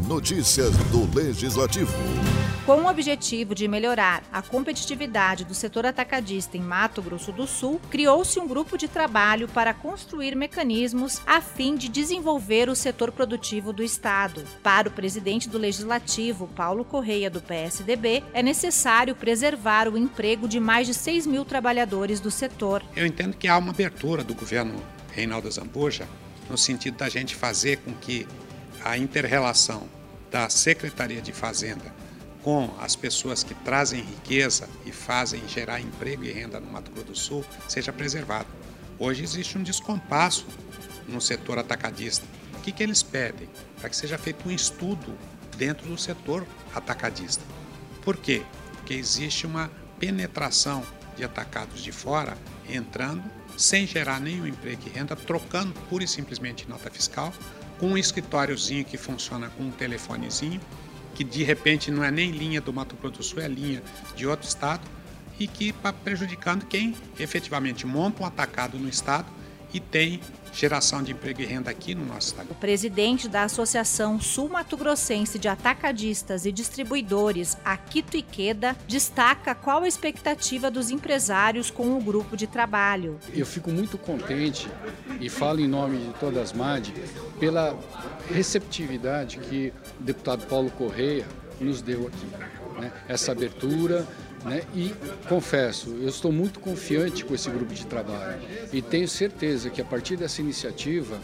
Notícias do Legislativo. Com o objetivo de melhorar a competitividade do setor atacadista em Mato Grosso do Sul, criou-se um grupo de trabalho para construir mecanismos a fim de desenvolver o setor produtivo do Estado. Para o presidente do Legislativo, Paulo Correia, do PSDB, é necessário preservar o emprego de mais de 6 mil trabalhadores do setor. Eu entendo que há uma abertura do governo Reinaldo Azambuja no sentido da gente fazer com que a inter-relação da Secretaria de Fazenda com as pessoas que trazem riqueza e fazem gerar emprego e renda no Mato Grosso do Sul seja preservado. Hoje existe um descompasso no setor atacadista. O que eles pedem? Para que seja feito um estudo dentro do setor atacadista. Por quê? Porque existe uma penetração de atacados de fora entrando sem gerar nenhum emprego e renda, trocando pura e simplesmente nota fiscal, com um escritóriozinho que funciona com um telefonezinho, que de repente não é nem linha do Mato Grosso do Sul, é linha de outro estado, e que está prejudicando quem efetivamente monta um atacado no estado e tem geração de emprego e renda aqui no nosso estado. O presidente da Associação Sul-Mato-Grossense de Atacadistas e Distribuidores, Akito Ikeda, destaca qual a expectativa dos empresários com o grupo de trabalho. Eu fico muito contente e falo em nome de todas as MAD pela receptividade que o deputado Paulo Correia nos deu aqui, né? Essa abertura. E confesso, eu estou muito confiante com esse grupo de trabalho e tenho certeza que a partir dessa iniciativa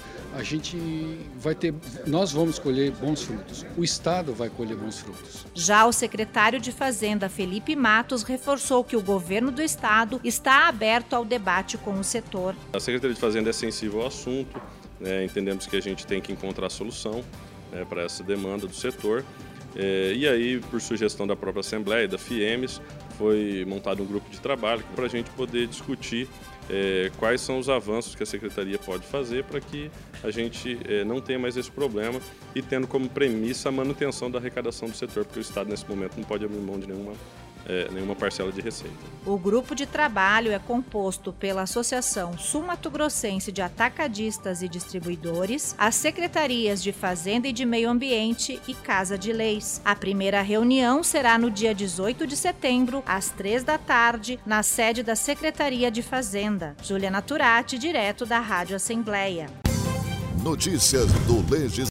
nós vamos colher bons frutos, o Estado vai colher bons frutos. Já o secretário de Fazenda, Felipe Matos, reforçou que o governo do Estado está aberto ao debate com o setor. A Secretaria de Fazenda é sensível ao assunto, entendemos que a gente tem que encontrar solução para essa demanda do setor. E aí, por sugestão da própria Assembleia e da FIEMES, foi montado um grupo de trabalho para a gente poder discutir quais são os avanços que a Secretaria pode fazer para que a gente não tenha mais esse problema e tendo como premissa a manutenção da arrecadação do setor, porque o Estado nesse momento não pode abrir mão de nenhuma parcela de receita. O grupo de trabalho é composto pela Associação Sul-Mato-Grossense de Atacadistas e Distribuidores, as Secretarias de Fazenda e de Meio Ambiente e Casa de Leis. A primeira reunião será no dia 18 de setembro, às 3 da tarde, na sede da Secretaria de Fazenda. Juliana Turati, direto da Rádio Assembleia. Notícias do Legislativo.